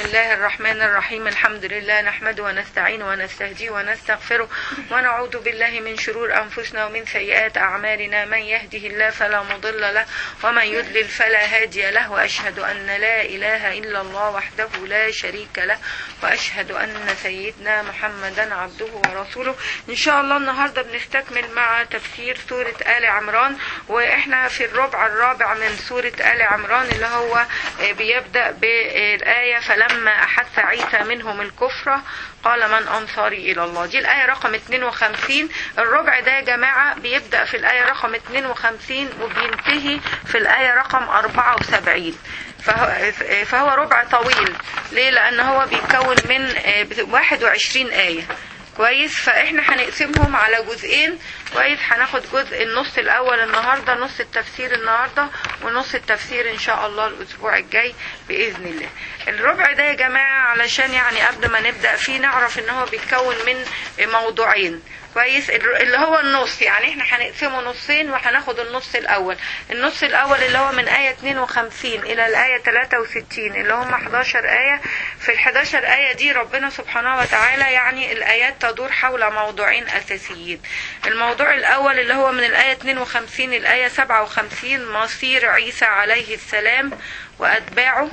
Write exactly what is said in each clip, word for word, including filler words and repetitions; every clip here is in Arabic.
الله الرحمن الرحيم. الحمد لله نحمده ونستعينه ونستهديه ونستغفره ونعوذ بالله من شرور أنفسنا ومن سيئات أعمالنا. من يهده الله فلا مضل له ومن يضلل فلا هادي له، وأشهد أن لا إله إلا الله وحده لا شريك له، وأشهد أن سيدنا محمدا عبده ورسوله. إن شاء الله النهاردة بنستكمل مع تفسير سورة آل عمران، وإحنا في الربع الرابع من سورة آل عمران اللي هو بيبدأ بالآية فلما أحس عيسى منهم الكفر قال من أنصاري إلى الله. دي الآية رقم اتنين وخمسين. الربع ده يا جماعة بيبدأ في الآية رقم اتنين وخمسين وبينتهي في الآية رقم أربعة وسبعين، فهو, فهو ربع طويل. ليه؟ لأن هو بيتكون من واحد وعشرين آية. كويس، فاحنا هنقسمهم على جزئين. كويس، هناخد جزء النص الاول النهارده، نص التفسير النهارده، ونص التفسير ان شاء الله الاسبوع الجاي باذن الله. الربع ده يا جماعه علشان يعني قبل ما نبدا فيه نعرف ان هو بيتكون من موضوعين. كويس، اللي هو النص، يعني احنا هنقسمه نصين وهناخد النص الاول. النص الاول اللي هو من آية اتنين وخمسين الى الآية تلاتة وستين اللي هم حداشر آية. في الحداشر آية دي ربنا سبحانه وتعالى يعني الآيات تدور حول موضوعين اساسيين. الموضوع الاول اللي هو من الآية اتنين وخمسين الآية سبعة وخمسين مصير عيسى عليه السلام واتباعه،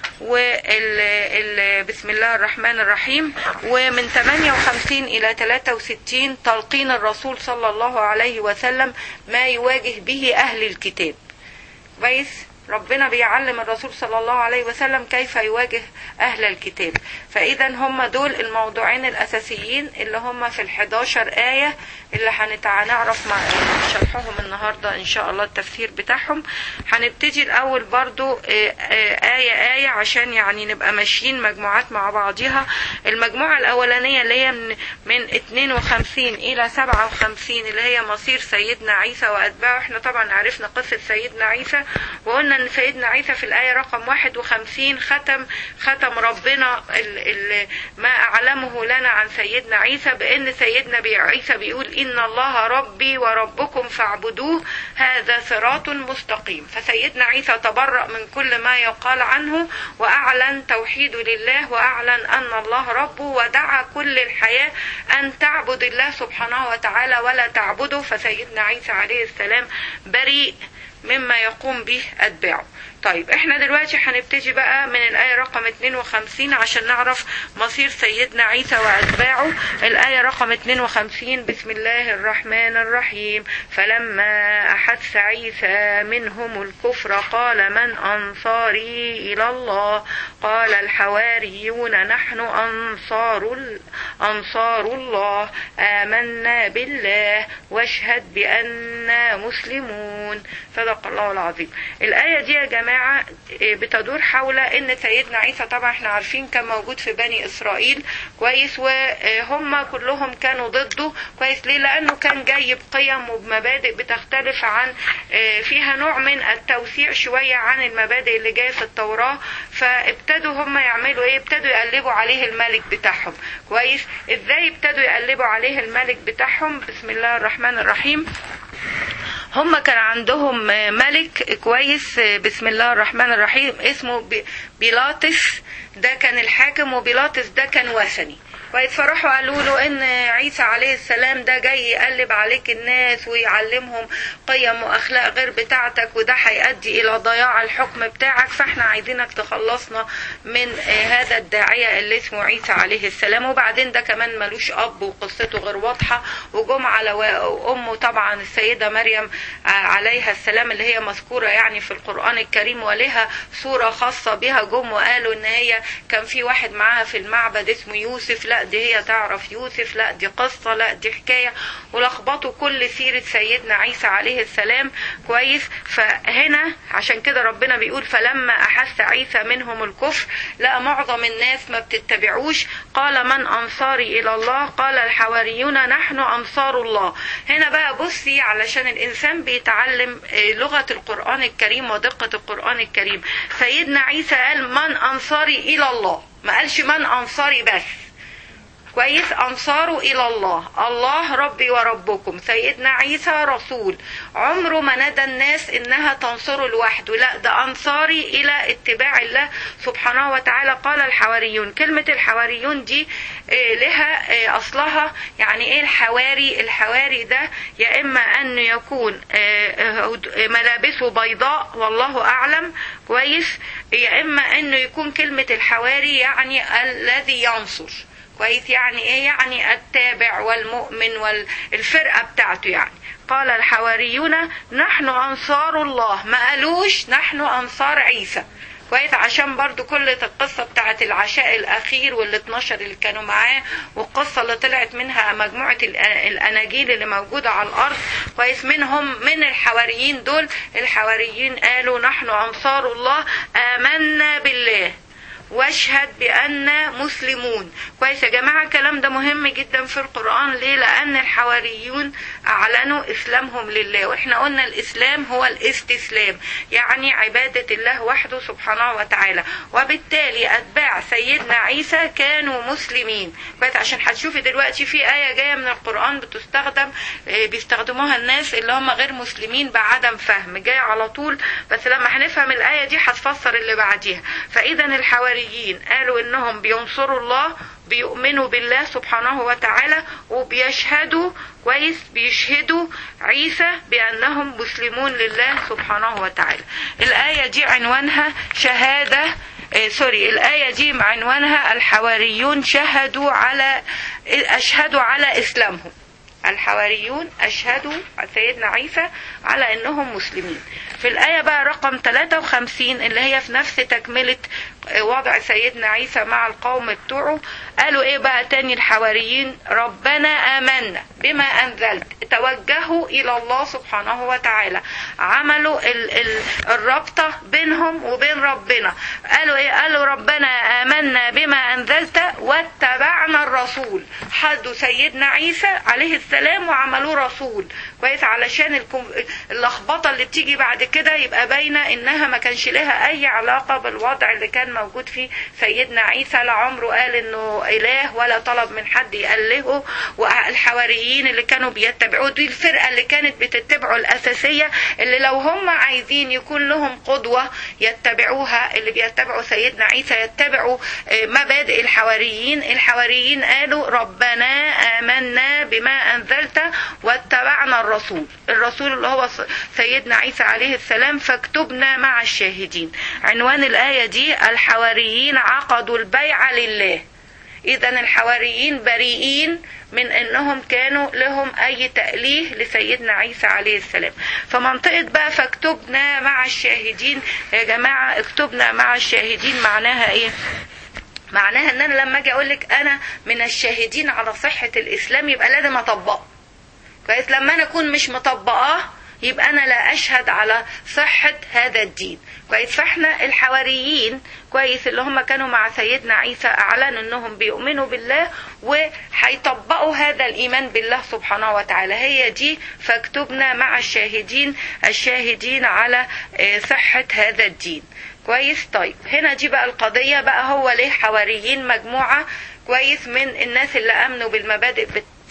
وال ال بسم الله الرحمن الرحيم. ومن ثمانية وخمسين إلى ثلاثة وستين تلقين الرسول صلى الله عليه وسلم ما يواجه به أهل الكتاب. كويس، ربنا بيعلم الرسول صلى الله عليه وسلم كيف يواجه أهل الكتاب. فإذا هم دول الموضوعين الأساسيين اللي هم في الحداشر آية اللي هنعرف مع شرحهم النهاردة إن شاء الله التفسير بتاعهم. هنبتدي الأول برضو آية آية عشان يعني نبقى ماشيين مجموعات مع بعضها. المجموعة الأولانية اللي هي من, من اتنين وخمسين إلى سبعة وخمسين اللي هي مصير سيدنا عيسى وأتباعه. احنا طبعا عرفنا قصة سيدنا عيسى، وقلنا ان سيدنا عيسى في الآية رقم واحد وخمسين ختم ختم ربنا ال ال ما أعلمه لنا عن سيدنا عيسى بأن سيدنا عيسى بيقول إن الله ربي وربكم فاعبدوه هذا صراط مستقيم. فسيدنا عيسى تبرأ من كل ما يقال عنه وأعلن توحيده لله، وأعلن أن الله ربه، ودعا كل الحياة أن تعبد الله سبحانه وتعالى ولا تعبده. فسيدنا عيسى عليه السلام بريء مما يقوم به أتباعه. طيب احنا دلوقتي هنبتدي بقى من الآية رقم اتنين وخمسين عشان نعرف مصير سيدنا عيسى وأتباعه. الآية رقم اتنين وخمسين بسم الله الرحمن الرحيم. فلما أحس عيسى منهم الكفر قال من أنصاري إلى الله قال الحواريون نحن أنصار, أنصار الله آمنا بالله واشهد بأننا مسلمون. صدق الله العظيم. الآية دي يا جماعة بتدور حول ان سيدنا عيسى طبعا احنا عارفين كان موجود في بني اسرائيل. كويس، وهم كلهم كانوا ضده. كويس، ليه؟ لانه كان جاي بقيم وبمبادئ بتختلف عن فيها نوع من التوسيع شوية عن المبادئ اللي جاية في التوراة. فابتدوا هم يعملوا ايه؟ ابتدوا يقلبوا عليه الملك بتاعهم. كويس، ازاي ابتدوا يقلبوا عليه الملك بتاعهم؟ بسم الله الرحمن الرحيم. هم كان عندهم ملك كويس بسم الله الرحمن الرحيم اسمه بيلاطس، ده كان الحاكم، وبيلاطس ده كان وثني. كويس، فراحوا قالوا له ان عيسى عليه السلام ده جاي يقلب عليك الناس ويعلمهم قيم واخلاق غير بتاعتك، وده هيؤدي الى ضياع الحكم بتاعك، فاحنا عايزينك تخلصنا من هذا الداعية اللي اسمه عيسى عليه السلام. وبعدين ده كمان ملوش اب وقصته غير واضحة. وجم على امه طبعا السيدة مريم عليها السلام اللي هي مذكورة يعني في القرآن الكريم ولها صورة خاصة بها. جم وقالوا ان هي كان في واحد معاها في المعبد اسمه يوسف، لا دي هي تعرف يوسف، لا دي قصة، لا دي حكاية، ولخبطوا كل سيرة سيدنا عيسى عليه السلام. كويس، فهنا عشان كده ربنا بيقول فلما أحس عيسى منهم الكفر، لا معظم الناس ما بتتبعوش. قال من أنصاري إلى الله قال الحواريون نحن أنصار الله. هنا بقى بصي علشان الإنسان بيتعلم لغة القرآن الكريم ودقة القرآن الكريم. سيدنا عيسى قال من أنصاري إلى الله، ما قالش من أنصاري بس. كويس، انصاره الى الله، الله ربي وربكم، سيدنا عيسى رسول. عمره ما ندى الناس انها تنصره لوحده، لا ده انصاري الى اتباع الله سبحانه وتعالى. قال الحواريون، كلمة الحواريون دي لها اصلها يعني ايه الحواري؟ الحواري ده يا اما ان يكون ملابسه بيضاء والله اعلم، كويس، يا اما انه يكون كلمة الحواري يعني الذي ينصر، كويس، يعني ايه؟ يعني التابع والمؤمن والفرقة بتاعته يعني. قال الحواريون نحن انصار الله، ما قالوش نحن انصار عيسى، كويس، عشان برضو كل القصة بتاعت العشاء الاخير وال اتناشر اللي كانوا معاه، والقصة اللي طلعت منها مجموعة الاناجيل اللي موجودة على الارض، كويس، منهم من الحواريين دول. الحواريين قالوا نحن انصار الله، امنا بالله واشهد بأننا مسلمون. كويس يا جماعة، الكلام ده مهم جدا في القرآن. ليه؟ لأن الحواريون أعلنوا إسلامهم لله، وإحنا قلنا الإسلام هو الاستسلام، يعني عبادة الله وحده سبحانه وتعالى، وبالتالي أتباع سيدنا عيسى كانوا مسلمين. كويس، عشان هتشوفي دلوقتي في آية جاية من القرآن بتستخدم بيستخدموها الناس اللي هم غير مسلمين بعدم فهم، جاية على طول، بس لما هنفهم الآية دي هتفسر اللي بعديها. فإذا الحواريين قالوا انهم بينصروا الله، بيؤمنوا بالله سبحانه وتعالى، وبيشهدوا، كويس، بيشهدوا عيسى بانهم مسلمون لله سبحانه وتعالى. الآية دي عنوانها شهادة آه سوري الآية دي عنوانها الحواريون شهدوا على أشهدوا على إسلامهم. الحواريون أشهدوا سيدنا عيسى على أنهم مسلمين. في الآية بقى رقم ثلاثة وخمسين اللي هي في نفس تكملة وضع سيدنا عيسى مع القوم بتوعه، قالوا ايه بقى تاني الحواريين؟ ربنا آمنا بما أنزلت، توجهوا إلى الله سبحانه وتعالى، عملوا ال ال الرابطة بينهم وبين ربنا. قالوا ايه؟ قالوا ربنا آمنا بما أنزلت واتبعنا الرسول، حدوا سيدنا عيسى عليه السلام وعملوه رسول، كويس، علشان اللخبطة اللي بتيجي بعد كده يبقى باينة انها ما كانش لها اي علاقة بالوضع اللي كان موجود فيه سيدنا عيسى. لا عمره قال انه اله ولا طلب من حد يألهه. والحواريين اللي كانوا بيتبعوه دي الفرقة اللي كانت بتتبعه الاساسية، اللي لو هم عايزين يكون لهم قدوة يتبعوها، اللي بيتبعوا سيدنا عيسى يتبعوا مبادئ الحواريين. الحواريين قالوا ربنا آمنا بما أنزلت واتبعنا الرسول، الرسول اللي هو سيدنا عيسى عليه السلام، فاكتبنا مع الشاهدين. عنوان الآية دي الحواريين عقدوا البيعة لله. إذن الحواريين بريئين من أنهم كانوا لهم أي تأليه لسيدنا عيسى عليه السلام. فمنطقة بقى فاكتبنا مع الشاهدين، يا جماعة اكتبنا مع الشاهدين معناها إيه؟ معناها ان انا لما اجي اقول لك انا من الشاهدين على صحة الاسلام يبقى لازم اطبقه، كويس. لما انا اكون مش مطبقاه يبقى انا لا اشهد على صحة هذا الدين، كويس. فاحنا الحواريين، كويس، اللي هم كانوا مع سيدنا عيسى اعلنوا انهم بيؤمنوا بالله وهيطبقوا هذا الايمان بالله سبحانه وتعالى. هي دي فاكتبنا مع الشاهدين، الشاهدين على صحة هذا الدين، كويس. طيب هنا دي بقى القضية بقى، هو ليه حواريين؟ مجموعة، كويس، من الناس اللي امنوا بالمبادئ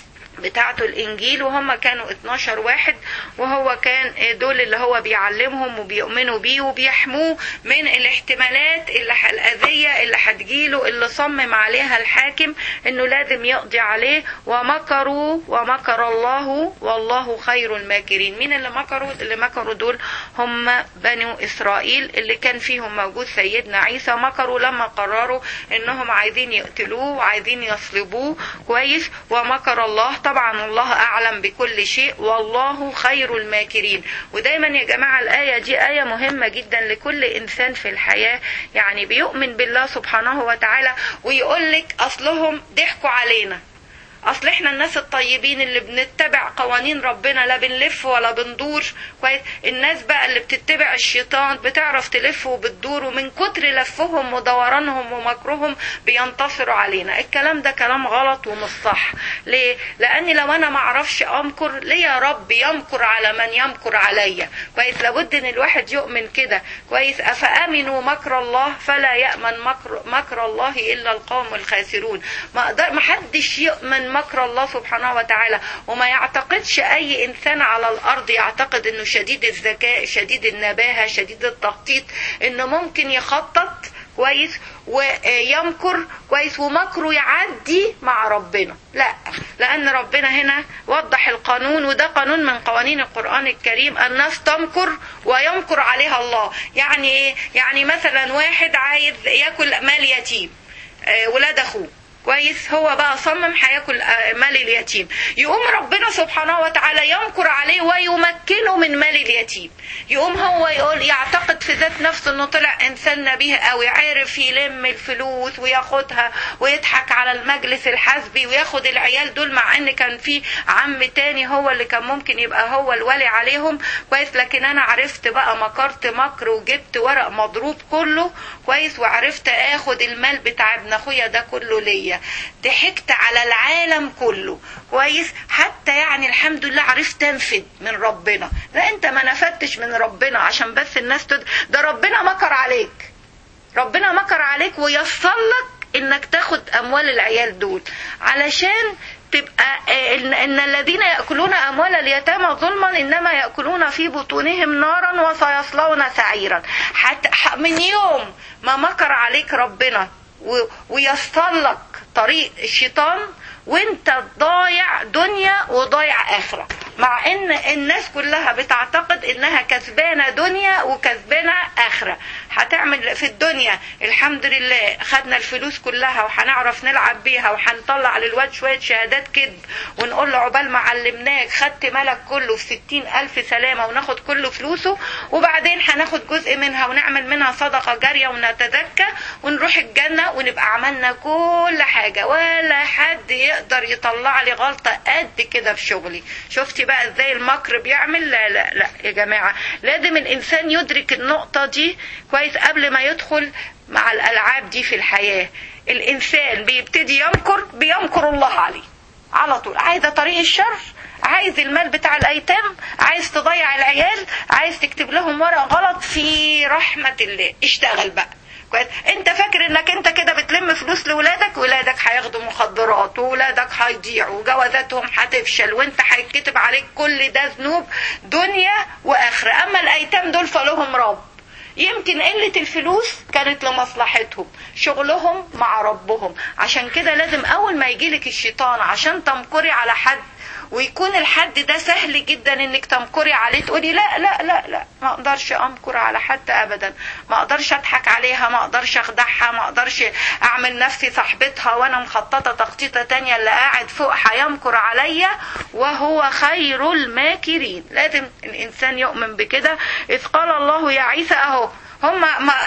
بتاعته الانجيل، وهم كانوا اتناشر واحد، وهو كان دول اللي هو بيعلمهم وبيؤمنوا بيه وبيحموه من الاحتمالات اللي الاذية اللي هتجيله، اللي صمم عليها الحاكم انه لازم يقضي عليه. ومكروا ومكر الله والله خير الماكرين. مين اللي مكروا؟ اللي مكروا دول هم بنو اسرائيل اللي كان فيهم موجود سيدنا عيسى. مكروا لما قرروا انهم عايزين يقتلوه وعايزين يصلبوه، كويس. ومكر الله، طبعا الله اعلم بكل شيء، والله خير الماكرين. ودايما يا جماعة الآية دي آية مهمة جدا لكل انسان في الحياة، يعني بيؤمن بالله سبحانه وتعالى ويقول لك اصلهم ضحكوا علينا، اصل احنا الناس الطيبين اللي بنتبع قوانين ربنا لا بنلف ولا بندور كويس. الناس بقى اللي بتتبع الشيطان بتعرف تلف وبتدور، ومن كتر لفهم ودورانهم ومكرهم بينتصروا علينا. الكلام ده كلام غلط ومش صح. ليه؟ لاني لو انا ما اعرفش امكر، ليه يا رب يمكر على من يمكر عليا؟ كويس. لابد ان الواحد يؤمن كده كويس. افامنوا مكر الله فلا يامن مكر مكر الله الا القوم الخاسرون. ما حدش يؤمن مكر الله سبحانه وتعالى، وما يعتقدش اي انسان على الارض يعتقد انه شديد الذكاء شديد النباهة شديد التخطيط انه ممكن يخطط كويس ويمكر كويس ومكره يعدي مع ربنا. لا، لان ربنا هنا وضح القانون، وده قانون من قوانين القرآن الكريم. الناس تمكر ويمكر عليها الله. يعني ايه؟ يعني مثلا واحد عايز ياكل مال يتيم، ولاد اخوه كويس، هو بقى صمم هياكل مال اليتيم، يقوم ربنا سبحانه وتعالى يمكر عليه ويمكنه من مال اليتيم. يقوم هو يقول يعتقد في ذات نفسه انه طلع انسان نبيه قوي، عارف يلم الفلوس وياخدها ويضحك على المجلس الحزبي وياخد العيال دول، مع ان كان في عم تاني هو اللي كان ممكن يبقى هو الولي عليهم كويس. لكن انا عرفت بقى مكرت مكر وجبت ورق مضروب كله كويس، وعرفت اخد المال بتاع ابن اخويا ده كله ليا. ضحكت على العالم كله كويس، حتى يعني الحمد لله عرفت انفد من ربنا. لا، انت ما نفدتش من ربنا عشان بس الناس تد... ده ربنا مكر عليك، ربنا مكر عليك ويصلك انك تاخد اموال العيال دول، علشان تبقى ان الذين ياكلون اموال اليتامى ظلما انما ياكلون في بطونهم نارا وسيصلون سعيرا. حتى من يوم ما مكر عليك ربنا ويصلك طريق الشيطان وانت ضايع دنيا وضايع اخرة، مع ان الناس كلها بتعتقد انها كسبانة دنيا وكسبانة اخرة. هتعمل في الدنيا الحمد لله خدنا الفلوس كلها وهنعرف نلعب بيها وهنطلع للواد شوية شهادات كذب ونقول له عقبال ما علمناك خدت مالك كله في ستين الف سلامة وناخد كله فلوسه، وبعدين هناخد جزء منها ونعمل منها صدقة جارية ونتزكى ونروح الجنة ونبقى عملنا كل حاجة، ولا حد يقدر يطلع لي غلطة قد كده في شغلي. شفتي بقى ازاي المكر بيعمل؟ لا لا لا يا جماعة، لازم الانسان يدرك النقطة دي كويس قبل ما يدخل مع الالعاب دي في الحياة. الانسان بيبتدي يمكر بيمكر الله عليه على طول. عايزة طريق الشر، عايز المال بتاع الايتام، عايز تضيع العيال، عايز تكتب لهم ورق غلط، في رحمة الله اشتغل بقى كويس. انت فاكر انك انت كده بتلم فلوس لولادك، ولادك هياخدوا مخدرات وولادك هيضيعوا وجوازاتهم هتفشل وانت هيتكتب عليك كل ده ذنوب دنيا واخره. اما الايتام دول فلهم رب، يمكن قلة الفلوس كانت لمصلحتهم، شغلهم مع ربهم. عشان كده لازم اول ما يجيلك الشيطان عشان تمكري على حد ويكون الحد ده سهل جدا انك تمكري عليه، تقولي لا لا لا لا ما اقدرش امكر على حد ابدا، ما اقدرش اضحك عليها، ما اقدرش اخدعها، ما اقدرش اعمل نفسي صاحبتها وانا مخططة تخطيطة تانية اللي قاعد فوق هيمكر عليا وهو خير الماكرين. لازم الانسان يؤمن بكده. اذ قال الله يا عيسى، اهو هم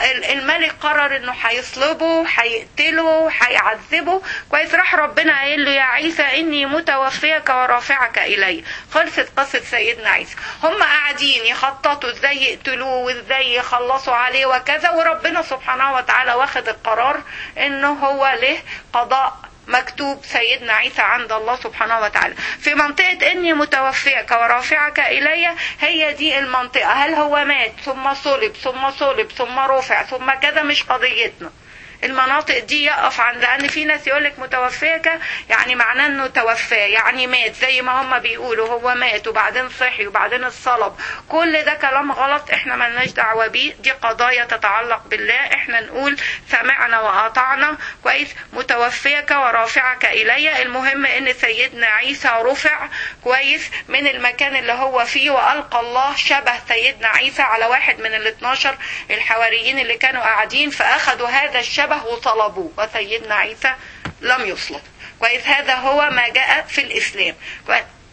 الملك قرر انه هيصلبه هيقتله هيعذبه كويس. راح ربنا قايل له يا عيسى اني متوفيك ورافعك الي. خلصت قصة سيدنا عيسى. هم قاعدين يخططوا ازاي يقتلوه وازاي يخلصوا عليه وكذا، وربنا سبحانه وتعالى واخد القرار انه هو له قضاء مكتوب سيدنا عيسى عند الله سبحانه وتعالى. في منطقة اني متوفيك ورافعك الي، هي دي المنطقة. هل هو مات ثم صلب ثم صلب ثم رفع ثم كذا، مش قضيتنا. المناطق دي يقف عن، لان في ناس يقولك متوفيك يعني معناه انه توفى يعني مات، زي ما هم بيقولوا هو مات وبعدين صحي وبعدين الصلب. كل ده كلام غلط، احنا ملناش دعوه بيه، دي قضايا تتعلق بالله. احنا نقول سمعنا واطعنا كويس. متوفيك ورافعك الي، المهم ان سيدنا عيسى رفع كويس من المكان اللي هو فيه، والقى الله شبه سيدنا عيسى على واحد من الاثناشر الحواريين اللي كانوا قاعدين، فاخذوا هذا الشبه وطلبوه، وسيدنا عيسى لم يصلب كويس. هذا هو ما جاء في الإسلام كويس.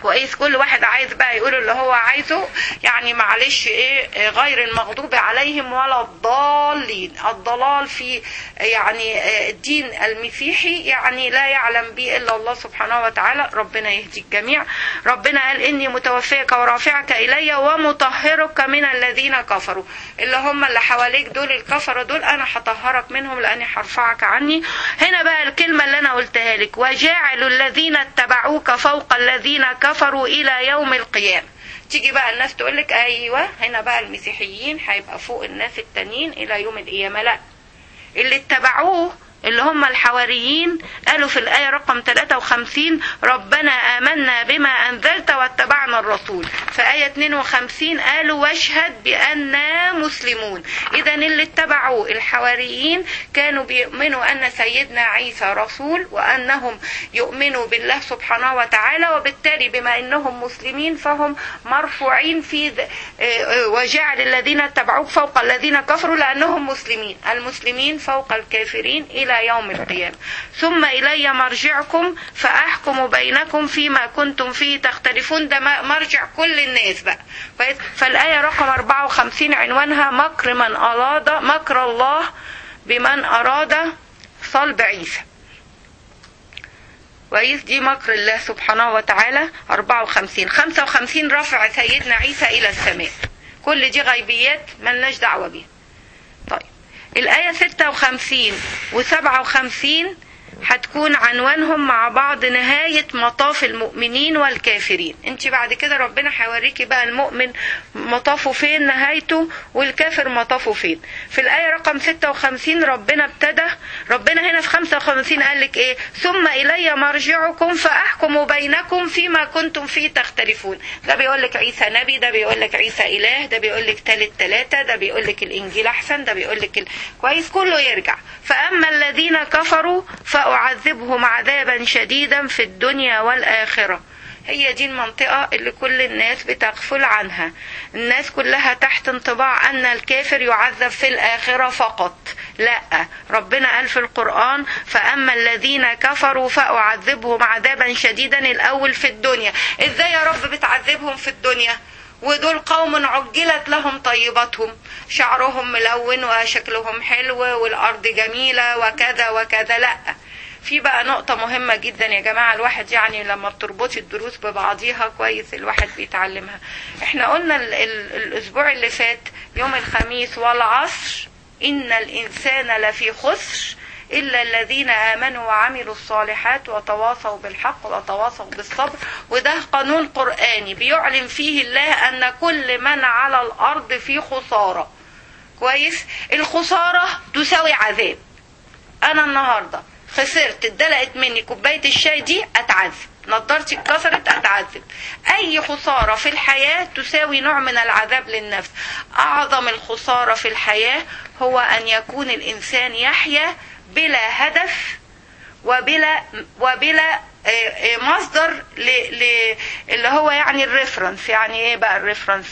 كويس. كل واحد عايز بقى يقول اللي هو عايزه، يعني معلش ايه، غير المغضوب عليهم ولا الضالين. الضلال في يعني الدين المسيحي يعني لا يعلم به الا الله سبحانه وتعالى. ربنا يهدي الجميع. ربنا قال اني متوفيك ورافعك الي ومطهرك من الذين كفروا، اللي هم اللي حواليك دول الكفرة دول انا هطهرك منهم لاني هرفعك عني. هنا بقى الكلمة اللي انا قلتها لك، وجاعل الذين اتبعوك فوق الذين كفروا الى يوم القيامة. تيجي بقى الناس تقولك ايوه هنا بقى المسيحيين هيبقى فوق الناس التانيين الى يوم القيامة. لا، اللي اتبعوه اللي هم الحواريين قالوا في الآية رقم ثلاثة وخمسين ربنا آمنا بما أنزلت واتبعنا الرسول. في آية اثنين وخمسين قالوا واشهد بأننا مسلمون. إذا اللي اتبعوا الحواريين كانوا بيؤمنوا أن سيدنا عيسى رسول وأنهم يؤمنوا بالله سبحانه وتعالى، وبالتالي بما أنهم مسلمين فهم مرفوعين في وجعل الذين اتبعوك فوق الذين كفروا لأنهم مسلمين. المسلمين فوق الكافرين إلى يوم القيامة. ثم إلي مرجعكم فأحكم بينكم فيما كنتم فيه تختلفون. ده مرجع كل الناس بقى. فالآية رقم أربعة وخمسين عنوانها مكر من أراد مكر الله بمن أراد صلب عيسى. كويس، دي مكر الله سبحانه وتعالى. أربعة وخمسين خمسة وخمسين رفع سيدنا عيسى إلى السماء. كل دي غيبيات ملناش دعوة بيها. طيب الآية ستة وخمسين وسبعة وخمسين هتكون عنوانهم مع بعض نهاية مطاف المؤمنين والكافرين. انت بعد كده ربنا هيوريكي بقى المؤمن مطافه فين نهايته والكافر مطافه فين. في الآية رقم ستة وخمسين ربنا ابتدى، ربنا هنا في خمسة وخمسين قال لك ايه؟ ثم إلي مرجعكم فأحكم بينكم فيما كنتم فيه تختلفون. ده بيقول لك عيسى نبي، ده بيقول لك عيسى إله، ده بيقول لك ثالث ثلاثة، ده بيقول لك الإنجيل أحسن، ده بيقول لك ال... كويس، كله يرجع. فأما الذين كفروا فأعذبهم عذابا شديدا في الدنيا والآخرة. هي دي المنطقة اللي كل الناس بتغفل عنها. الناس كلها تحت انطباع أن الكافر يعذب في الآخرة فقط. لا، ربنا قال في القرآن فأما الذين كفروا فأعذبهم عذابا شديدا الأول في الدنيا. إزاي يا رب بتعذبهم في الدنيا ودول قوم عجلت لهم طيبتهم، شعرهم ملون وشكلهم حلو والأرض جميلة وكذا وكذا؟ لا، في بقى نقطة مهمة جدا يا جماعة، الواحد يعني لما بتربطي الدروس ببعضيها كويس الواحد بيتعلمها. احنا قلنا ال ال الأسبوع اللي فات يوم الخميس والعصر إن الإنسان لفي خسر إلا الذين آمنوا وعملوا الصالحات وتواصوا بالحق وتواصوا بالصبر. وده قانون قرآني بيعلن فيه الله أن كل من على الأرض فيه خسارة. كويس، الخسارة تساوي عذاب. أنا النهاردة خسرت، اتدلقت مني كوباية الشاي دي أتعذب، نضارتي اتكسرت أتعذب. أي خسارة في الحياة تساوي نوع من العذاب للنفس. أعظم الخسارة في الحياة هو أن يكون الإنسان يحيا بلا هدف وبلا وبلا مصدر ل... ل... اللي هو يعني الريفرنس. يعني ايه بقى الريفرنس؟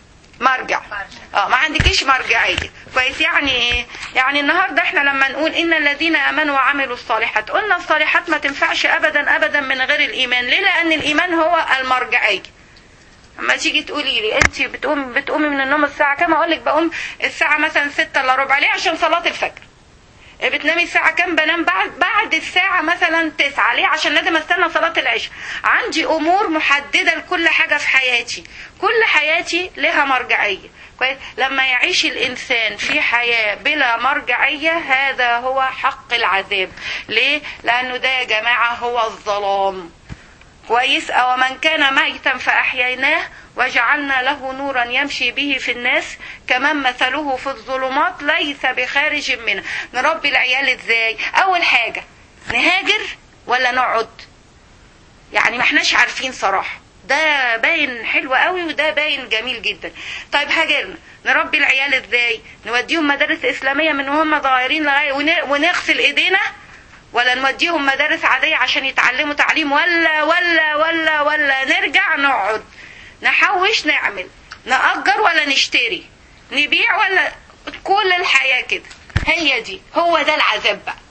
مرجع. اه ما عندكيش مرجعيه. كويس، يعني ايه؟ يعني النهارده احنا لما نقول ان الذين امنوا وعملوا الصالحات، قلنا الصالحات ما تنفعش ابدا ابدا من غير الايمان. ليه؟ لان الايمان هو المرجعيه. اما تيجي تقولي لي انت بتقوم بتقومي من النوم الساعه كام؟ اقول لك بقوم الساعه مثلا ستة الا ربع. ليه؟ عشان صلاه الفجر. بتنامي الساعة كام؟ بنام بعد بعد الساعة مثلا تسعة. ليه؟ عشان لازم استنى صلاة العشاء. عندي امور محددة لكل حاجة في حياتي، كل حياتي لها مرجعية. كويس، لما يعيش الانسان في حياة بلا مرجعية هذا هو حق العذاب. ليه؟ لانه ده يا جماعة هو الظلام. كويس، او من كان ميتا فاحييناه وجعلنا له نورا يمشي به في الناس كمن مثله في الظلمات ليس بخارج منها. نربي العيال ازاي؟ اول حاجة نهاجر ولا نقعد؟ يعني ما احناش عارفين صراحة. ده باين حلو قوي وده باين جميل جدا. طيب هاجرنا، نربي العيال ازاي؟ نوديهم مدارس اسلامية من وهم صغيرين لغاية ونغسل ايدينا، ولا نوديهم مدارس عادية عشان يتعلموا تعليم، ولا ولا ولا ولا نرجع نقعد نحوش نعمل، نأجر ولا نشتري، نبيع ولا؟ كل الحياة كده. هي دي، هو ده العذاب بقى.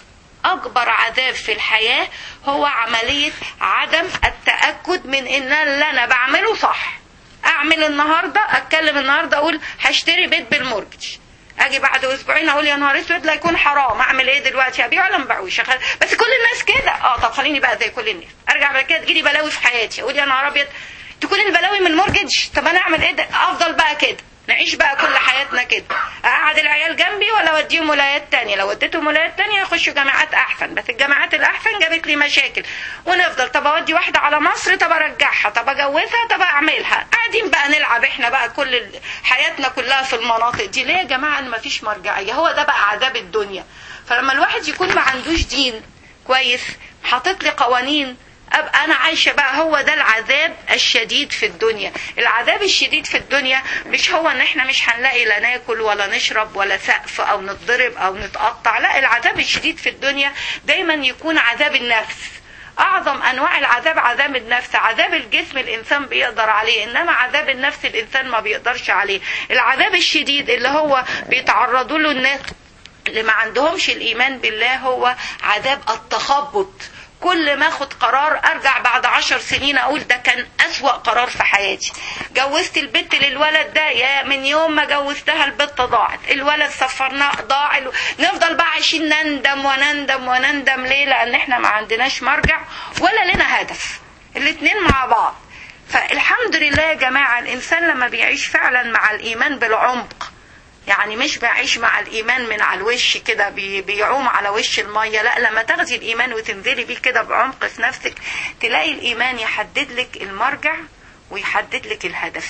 اكبر عذاب في الحياة هو عملية عدم التأكد من ان اللي انا بعمله صح. اعمل النهاردة، اتكلم النهاردة اقول هشتري بيت بالمورجج، اجي بعد اسبوعين اقول يا نهار اسود لا يكون حرام، اعمل ايه دلوقتي؟ ابيع ولا ما ابيعوش؟ بس كل الناس كده. اه طب خليني بقى زي كل الناس. ارجع بعد كده تجيلي بلاوي في حياتي، اقول يا نهار ابيض تكون البلاوي من المورجج، طب انا اعمل ايه ده؟ افضل بقى كده، نعيش بقى كل حياتنا كده. اقعد العيال جنبي ولا اوديهم ولايات تانية؟ لو وديتهم ولايات تانية يخشوا جامعات احسن، بس الجامعات الاحسن جابت لي مشاكل، ونفضل طب اودي واحدة على مصر، طب ارجعها، طب اجوزها، طب اعملها، قاعدين بقى نلعب احنا بقى كل حياتنا كلها في المناطق دي. ليه يا جماعة؟ ان مفيش مرجعية. هو ده بقى عذاب الدنيا. فلما الواحد يكون ما عندوش دين كويس، حاطط لي قوانين، ابقى انا عايشه بقى. هو ده العذاب الشديد في الدنيا. العذاب الشديد في الدنيا مش هو ان احنا مش هنلاقي لا ناكل ولا نشرب ولا سقف او نتضرب او نتقطع، لا، العذاب الشديد في الدنيا دايما يكون عذاب النفس. اعظم انواع العذاب عذاب النفس. عذاب الجسم الانسان بيقدر عليه، انما عذاب النفس الانسان ما بيقدرش عليه. العذاب الشديد اللي هو بيتعرضوا له الناس اللي ما عندهمش الايمان بالله هو عذاب التخبط. كل ما اخد قرار ارجع بعد عشر سنين اقول ده كان اسوأ قرار في حياتي. جوزت البنت للولد ده، يا من يوم ما جوزتها البنت ضاعت، الولد سفرناه ضاع. نفضل بقى عايشين نندم ونندم ونندم. ليه؟ لان احنا ما عندناش مرجع ولا لنا هدف، الاتنين مع بعض. فالحمد لله يا جماعة الانسان لما بيعيش فعلا مع الايمان بالعمق، يعني مش بعيش مع الإيمان من على الوش كده بيعوم على وش المية، لا، لما تاخدي الإيمان وتنزلي بيه كده بعمق في نفسك تلاقي الإيمان يحدد لك المرجع ويحدد لك الهدف.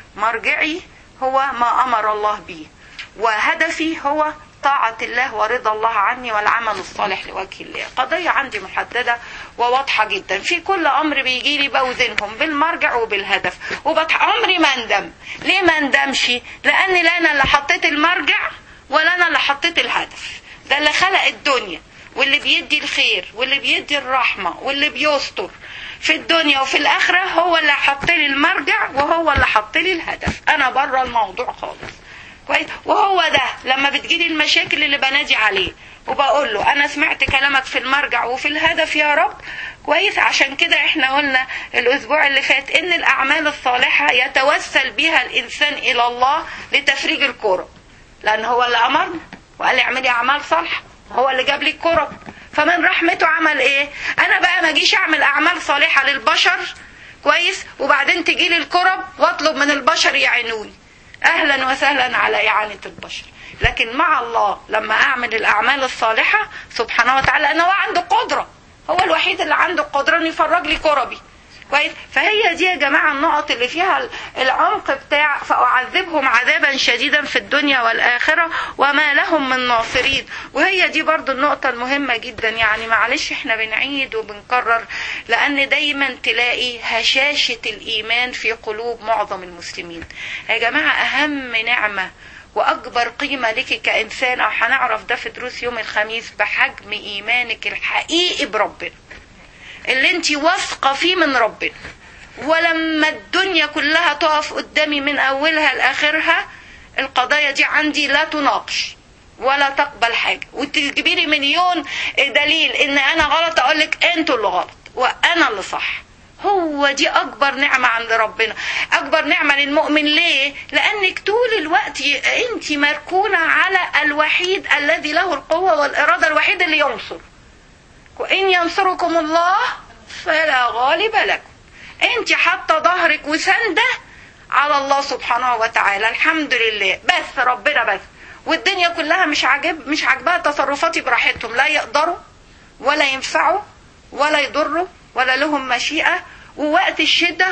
مرجعي هو ما أمر الله به، وهدفي هو طاعة الله ورضا الله عني والعمل الصالح لوجه الله. قضية عندي محددة وواضحة جدا. في كل أمر بيجي لي بوزنهم بالمرجع وبالهدف، وبتح عمري ما اندم. ليه ما اندمش؟ لأني لا أنا اللي حطيت المرجع ولا أنا اللي حطيت الهدف. ده اللي خلق الدنيا واللي بيدي الخير واللي بيدي الرحمة واللي بيستر في الدنيا وفي الآخرة، هو اللي حط لي المرجع وهو اللي حط لي الهدف. أنا بره الموضوع خالص. كويس. وهو ده لما بتجيلي المشاكل اللي بنادي عليه وبقول له انا سمعت كلامك في المرجع وفي الهدف يا رب. كويس. عشان كده احنا قلنا الاسبوع اللي فات ان الاعمال الصالحة يتوسل بها الانسان الى الله لتفريج الكرب، لان هو اللي امرنا وقال لي اعملي اعمال صالحة، هو اللي جاب لي الكرب. فمن رحمته عمل ايه؟ انا بقى ما اجيش اعمل اعمال صالحة للبشر كويس وبعدين تجيلي الكرب واطلب من البشر يعينوني. اهلا وسهلا على اعانة البشر. لكن مع الله لما اعمل الاعمال الصالحة سبحانه وتعالى انا هو عنده قدرة، هو الوحيد اللي عنده قدرة انه يفرج لي كربي. كويس. فهي دي يا جماعة النقط اللي فيها العمق بتاع فأعذبهم عذابا شديدا في الدنيا والآخرة وما لهم من ناصرين. وهي دي برضو النقطة المهمة جدا. يعني معلش احنا بنعيد وبنكرر لأن دايما تلاقي هشاشة الإيمان في قلوب معظم المسلمين. يا جماعة أهم نعمة وأكبر قيمة لك كإنسان، أو هنعرف ده في دروس يوم الخميس، بحجم إيمانك الحقيقي بربنا اللي انتي واثقة فيه من ربنا. ولما الدنيا كلها تقف قدامي من أولها لآخرها القضايا دي عندي لا تناقش ولا تقبل حاجة، وتجيبيلي مليون دليل ان انا غلط اقولك انتوا اللي غلط وانا اللي صح. هو دي اكبر نعمة عند ربنا، اكبر نعمة للمؤمن. ليه؟ لانك طول الوقت انت مركونة على الوحيد الذي له القوة والارادة، الوحيد اللي ينصر. وإن ينصركم الله فلا غالب لكم. انت حاطه ظهرك وسنده على الله سبحانه وتعالى. الحمد لله. بس ربنا بس. والدنيا كلها مش عاجب مش عاجباها تصرفاتي براحتهم، لا يقدروا ولا ينفعوا ولا يضروا ولا لهم مشيئة. ووقت الشدة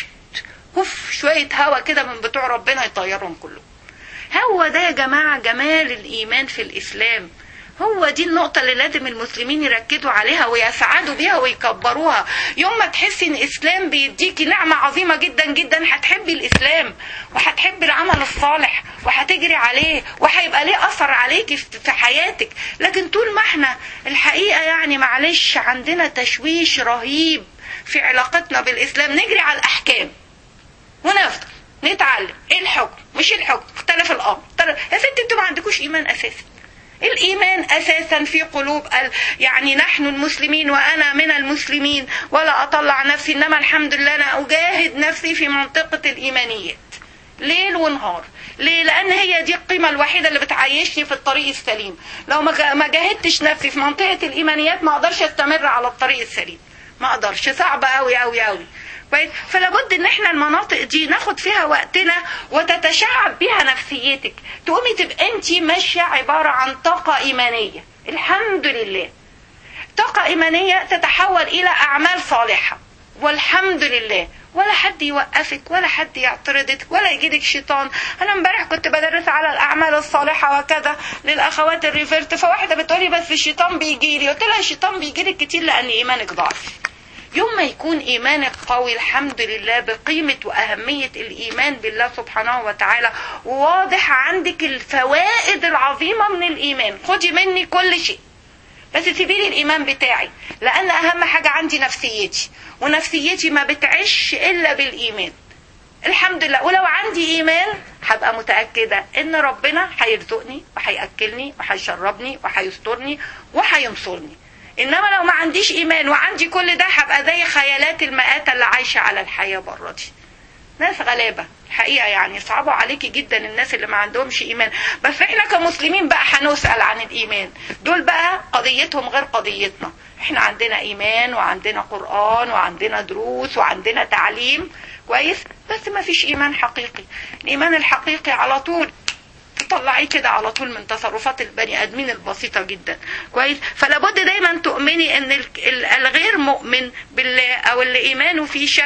كف شوية هوا كده من بتوع ربنا يطيرهم كلهم. هو ده يا جماعة جمال الإيمان في الإسلام. هو دي النقطة اللي لازم المسلمين يركزوا عليها ويسعدوا بيها ويكبروها. يوم ما تحسي ان الاسلام بيديكي نعمة عظيمة جدا جدا هتحبي الاسلام وهتحبي العمل الصالح وهتجري عليه وهيبقى ليه اثر عليكي في حياتك. لكن طول ما احنا الحقيقة يعني معلش عندنا تشويش رهيب في علاقتنا بالاسلام، نجري على الاحكام ونفضل نتعلم ايه الحكم مش الحكم، اختلف الامر. يا ستي انتوا ما عندكوش ايمان اساسا. الإيمان أساسا في قلوب يعني نحن المسلمين وأنا من المسلمين ولا أطلع نفسي، إنما الحمد لله أنا أجاهد نفسي في منطقة الإيمانيات ليل ونهار. ليه؟ لأن هي دي القيمة الوحيدة اللي بتعيشني في الطريق السليم. لو ما جاهدتش نفسي في منطقة الإيمانيات ما أقدرش أستمر على الطريق السليم، ما أقدرش، صعبة أوي أوي أوي. فلابد ان احنا المناطق دي ناخد فيها وقتنا وتتشعب بها نفسيتك، تقومي تبقى انت ماشيه عباره عن طاقه ايمانيه. الحمد لله طاقه ايمانيه تتحول الى اعمال صالحه، والحمد لله ولا حد يوقفك ولا حد يعترضك ولا يجيلك شيطان. انا امبارح كنت بدرس على الاعمال الصالحه وكذا للاخوات الريفيرت، فواحده بتقولي بس الشيطان بيجيلي، قلت لها الشيطان بيجيلك كتير لان ايمانك ضعيف. يوم ما يكون إيمانك قوي الحمد لله بقيمة وأهمية الإيمان بالله سبحانه وتعالى، وواضح عندك الفوائد العظيمة من الإيمان، خدي مني كل شيء بس سيبيلي الإيمان بتاعي، لأن أهم حاجة عندي نفسيتي، ونفسيتي ما بتعيش إلا بالإيمان. الحمد لله. ولو عندي إيمان هبقى متأكدة إن ربنا هيرزقني وهيأكلني وهيشربني وهيسترني وهينصرني. انما لو ما عنديش ايمان وعندي كل ده هبقى زي خيالات المآتة اللي عايشة على الحياة بره دي. ناس غلابة الحقيقة، يعني صعبوا عليكي جدا الناس اللي ما عندهمش ايمان. بس احنا كمسلمين بقى هنسأل عن الايمان، دول بقى قضيتهم غير قضيتنا. احنا عندنا ايمان وعندنا قرآن وعندنا دروس وعندنا تعليم كويس، بس ما فيش ايمان حقيقي. الايمان الحقيقي على طول تطلعيه كده على طول من تصرفات البني ادمين البسيطه جدا كويس. فلابد دايما تؤمني ان الغير مؤمن بالله او اللي ايمانه فيه شك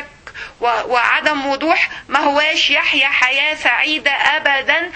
وعدم وضوح ما هواش يحيا حياه سعيده ابدا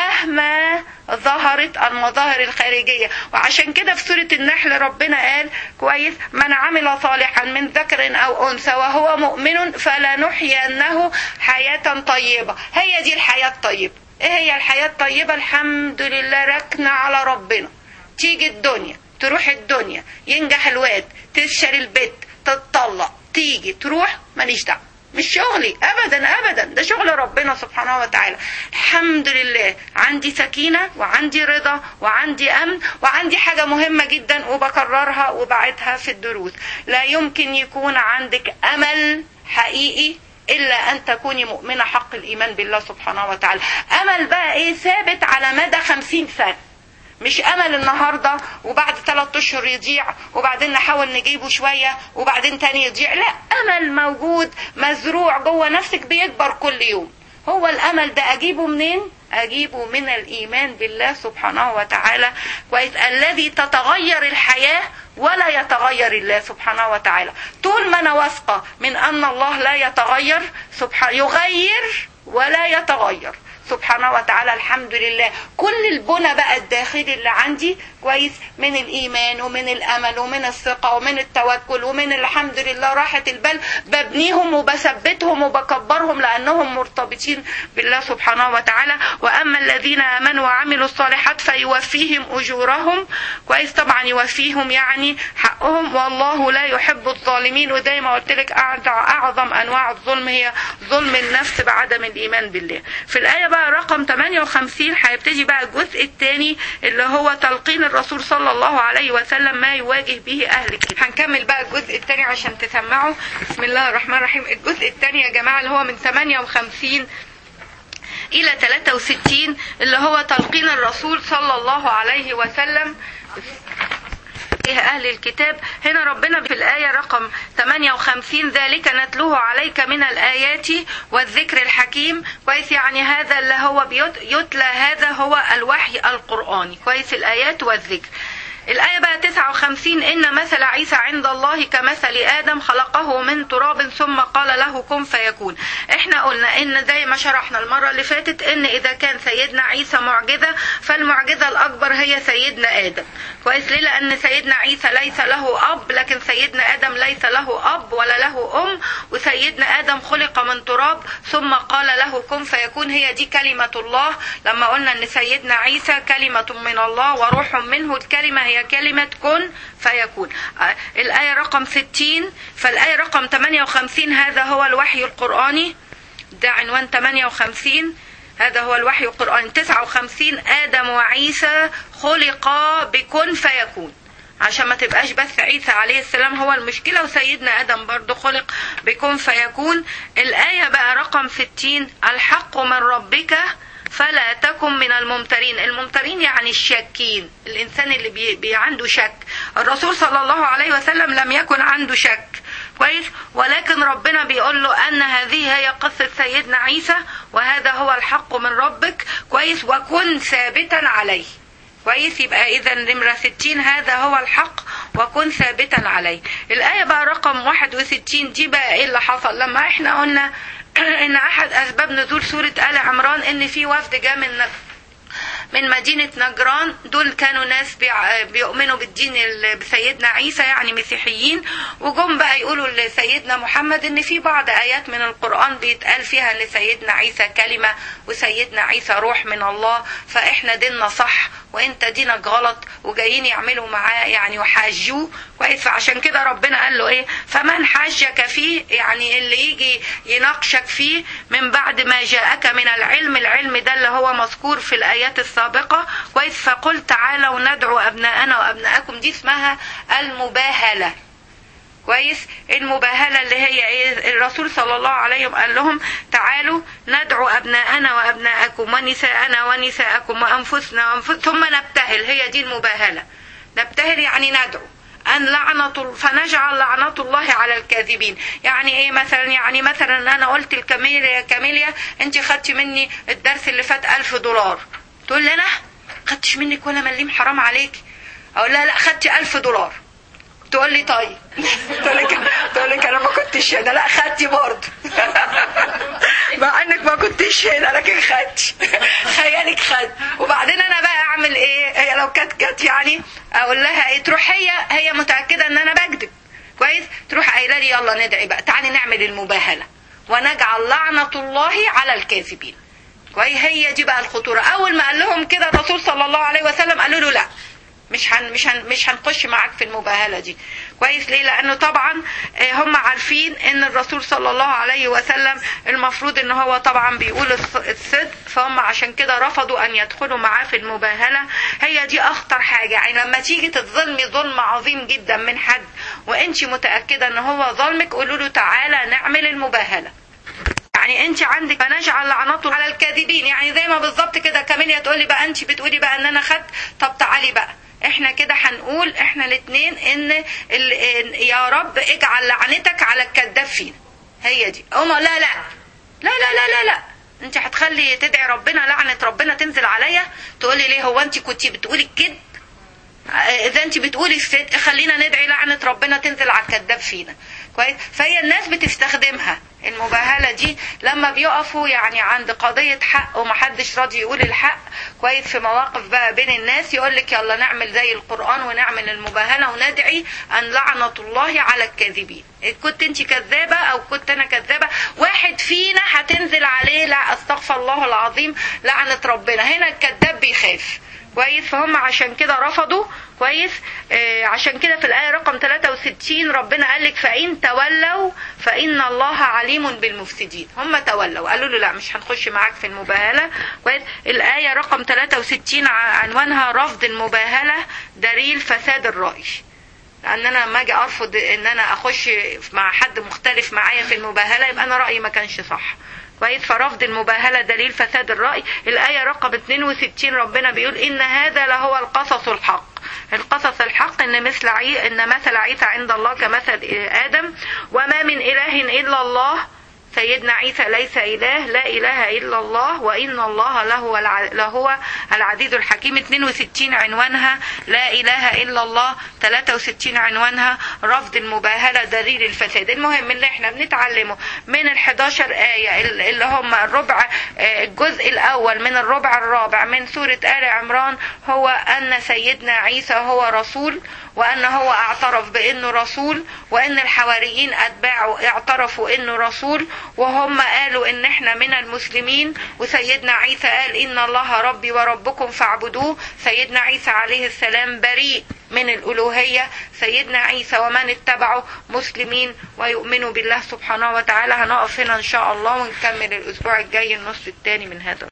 مهما ظهرت المظاهر الخارجيه. وعشان كده في سوره النحل ربنا قال كويس من عمل صالحا من ذكر او انثى وهو مؤمن فلنحيينه حياه طيبه. هي دي الحياه الطيبه. ايه هي الحياة الطيبة؟ الحمد لله ركنة على ربنا، تيجي الدنيا تروح الدنيا، ينجح الواد، تشتري البيت، تتطلق، تيجي تروح، ماليش دعوة، مش شغلي ابدا ابدا، ده شغل ربنا سبحانه وتعالى. الحمد لله عندي سكينة وعندي رضا وعندي امن وعندي حاجة مهمة جدا وبكررها وبعدها في الدروس، لا يمكن يكون عندك امل حقيقي إلا أن تكوني مؤمنة حق الإيمان بالله سبحانه وتعالى. أمل بقى إيه؟ ثابت على مدى خمسين سنة، مش أمل النهاردة وبعد ثلاثة أشهر يضيع وبعدين نحاول نجيبه شوية وبعدين تاني يضيع. لا، أمل موجود مزروع جوه نفسك بيكبر كل يوم. هو الأمل ده أجيبه منين؟ أجيبه من الإيمان بالله سبحانه وتعالى كويس، الذي تتغير الحياة ولا يتغير الله سبحانه وتعالى. طول ما أنا واثقة من أن الله لا يتغير سبحانه، يغير ولا يتغير سبحانه وتعالى، الحمد لله. كل البنى بقى الداخلي اللي عندي كويس من الإيمان ومن الأمل ومن الثقة ومن التوكل ومن الحمد لله راحة البال، ببنيهم وبثبتهم وبكبرهم لأنهم مرتبطين بالله سبحانه وتعالى. وأما الذين آمنوا وعملوا الصالحات فيوفيهم أجورهم كويس، طبعا يوفيهم يعني حقهم، والله لا يحب الظالمين. وزي ما قلت لك أعظم أنواع الظلم هي ظلم النفس بعدم الإيمان بالله. في الآية بقى رقم ثمانية وخمسين هيبتدي بقى الجزء الثاني اللي هو تلقين الرسول صلى الله عليه وسلم ما يواجه به أهل الكتاب. هنكمل بقى الجزء الثاني عشان تسمعوا. بسم الله الرحمن الرحيم. الجزء الثاني يا جماعة اللي هو من ثمانية وخمسين إلى ثلاثة وستين اللي هو تلقين الرسول صلى الله عليه وسلم أهل الكتاب. هنا ربنا في الآية رقم ثمانية وخمسين ذلك نتلوه عليك من الآيات والذكر الحكيم كويس، يعني هذا اللي هو يتلى هذا هو الوحي القرآني كويس، الآيات والذكر. الآية بقى تسعة وخمسين إن مثل عيسى عند الله كمثل آدم خلقه من تراب ثم قال له كن فيكون. احنا قلنا إن زي ما شرحنا المرة اللي فاتت إن إذا كان سيدنا عيسى معجزة فالمعجزة الأكبر هي سيدنا آدم كويس. ليه؟ لأن سيدنا عيسى ليس له أب، لكن سيدنا آدم ليس له أب ولا له أم، وسيدنا آدم خلق من تراب ثم قال له كن فيكون. هي دي كلمة الله. لما قلنا إن سيدنا عيسى كلمة من الله وروح منه، الكلمة هي كلمة كن فيكون. الآية رقم ستين. فالآية رقم ثمانية وخمسين هذا هو الوحي القرآني، ده عنوان ثمانية وخمسين. هذا هو الوحي القرآني. تسعة وخمسين آدم وعيسى خلقا بكن فيكون، عشان ما تبقاش بس عيسى عليه السلام هو المشكلة، وسيدنا آدم برضو خلق بكن فيكون. الآية بقى رقم ستين، الحق من ربك فلا تكن من الممترين. الممترين يعني الشاكين، الإنسان اللي بي, بي عنده شك. الرسول صلى الله عليه وسلم لم يكن عنده شك، كويس، ولكن ربنا بيقول له أن هذه هي قصة سيدنا عيسى وهذا هو الحق من ربك، كويس، وكن ثابتا عليه، كويس. يبقى إذا نمرة ستين هذا هو الحق وكن ثابتا عليه. الآية بقى رقم واحد وستين دي بقى إيه اللي حصل لما إحنا قلنا إن أحد أسباب نزول سورة آل عمران إن في وفد جاء من من مدينة نجران. دول كانوا ناس بيؤمنوا بالدين بسيدنا عيسى، يعني مسيحيين، وجم بقى يقولوا لسيدنا محمد ان في بعض ايات من القرآن بيتقال فيها ان سيدنا عيسى كلمة وسيدنا عيسى روح من الله، فاحنا ديننا صح وانت دينك غلط، وجايين يعملوا معاه يعني وحاجوه، كويس. فعشان كده ربنا قال له ايه، فمن حاجك فيه، يعني اللي يجي يناقشك فيه من بعد ما جاءك من العلم، العلم ده اللي هو مذكور في الايات السابقة، كويس. فقل تعالوا ندعو ابناءنا وابناءكم، دي اسمها المباهلة، كويس. المباهلة اللي هي ايه، الرسول صلى الله عليه وسلم قال لهم تعالوا ندعو ابناءنا وابناءكم ونساءنا ونساءكم وانفسنا وانفسنا ثم نبتهل. هي دي المباهلة، نبتهل يعني ندعو أن لعنة فنجعل لعنة الله على الكاذبين. يعني ايه مثلا، يعني مثلا انا قلت لكاميليا يا كاميليا انت خدتي مني الدرس اللي فات ألف دولار، تقول لي انا خدتش منك ولا مليم حرام عليك، اقول لها لا خدتي ألف دولار، تقول لي طيب تقول لك تقول لك انا ما كنتش هنا، لا خدتي برضه مع انك ما كنتش هنا لكن خدتي، خيالك خد. وبعدين انا بقى اعمل ايه، هي لو كانت كانت يعني اقول لها ايه، تروح هي هي متاكده ان انا بكذب، كويس، تروح قايله لي يلا ندعي بقى، تعالي نعمل المباهله ونجعل لعنه الله على الكاذبين، كويس. هي دي بقى الخطوره. اول ما قال لهم كده الرسول صلى الله عليه وسلم قالوا له لا، مش هن مش هن مش هنخش معاك في المباهله دي، كويس. ليه؟ لانه طبعا هم عارفين ان الرسول صلى الله عليه وسلم المفروض ان هو طبعا بيقول الصدق، فهم عشان كده رفضوا ان يدخلوا معاه في المباهله. هي دي اخطر حاجه، يعني لما تيجي تظلمي ظلم عظيم جدا من حد وانت متاكده ان هو ظلمك، قولوا له تعالى نعمل المباهله. يعني انت عندك فنجعل لعنته على الكاذبين، يعني زي ما بالظبط كده كاميليا تقولي بقى انت بتقولي بقى ان انا خدت، طب تعالي بقى احنا كده هنقول احنا الاثنين ان يا رب اجعل لعنتك على الكذاب فينا. هي دي اما لا لا لا لا لا لا, لا. انت هتخلي تدعي ربنا لعنة ربنا تنزل عليا؟ تقولي ليه، هو انت كنت بتقولي الكذب؟ اذا انت بتقولي الصدق خلينا ندعي لعنة ربنا تنزل على الكذاب فينا، كويس. فهي الناس بتستخدمها المباهلة دي لما بيقفوا يعني عند قضية حق ومحدش راضي يقول الحق، كويس، في مواقف بقى بين الناس يقول لك يلا نعمل زي القرآن ونعمل المباهلة وندعي أن لعنة الله على الكاذبين. كنت انت كذابة او كنت انا كذابة، واحد فينا هتنزل عليه لا استغفر الله العظيم لعنة ربنا. هنا الكذاب بيخاف، كويس. فهم عشان كده رفضوا، كويس. آه عشان كده في الآية رقم ثلاثة وستين ربنا قال لك فإن تولوا فإن الله عليم بالمفسدين. هم تولوا قالوا له لا مش هنخش معاك في المباهلة، كويس. الآية رقم ثلاثة وستين عنوانها رفض المباهلة دليل فساد الرأي. لأن أنا لما أجي أرفض إن أنا أخش مع حد مختلف معايا في المباهلة يبقى أنا رأيي ما كانش صح، كويس. فرفض المباهلة دليل فساد الرأي. الآية رقم اثنين وستين ربنا بيقول إن هذا لهو القصص الحق. القصص الحق إن مثل عي... إن مثل عيسى عند الله كمثل آدم وما من إله إلا الله. سيدنا عيسى ليس إله، لا إله إلا الله، وإن الله لهو الع... لهو العزيز الحكيم. اثنين وستين عنوانها لا إله إلا الله، ثلاثة وستين عنوانها رفض المباهلة دليل الفساد. المهم اللي احنا بنتعلمه من الحداشر آية اللي هم الربع الجزء الأول من الربع الرابع من سورة آل عمران هو أن سيدنا عيسى هو رسول، وأن هو اعترف بأنه رسول، وأن الحواريين أتباعه اعترفوا أنه رسول، وهم قالوا ان احنا من المسلمين، وسيدنا عيسى قال ان الله ربي وربكم فاعبدوه. سيدنا عيسى عليه السلام بريء من الألوهية. سيدنا عيسى ومن اتبعه مسلمين ويؤمنوا بالله سبحانه وتعالى. هنقف هنا ان شاء الله ونكمل الاسبوع الجاي النصف الثاني من هذا.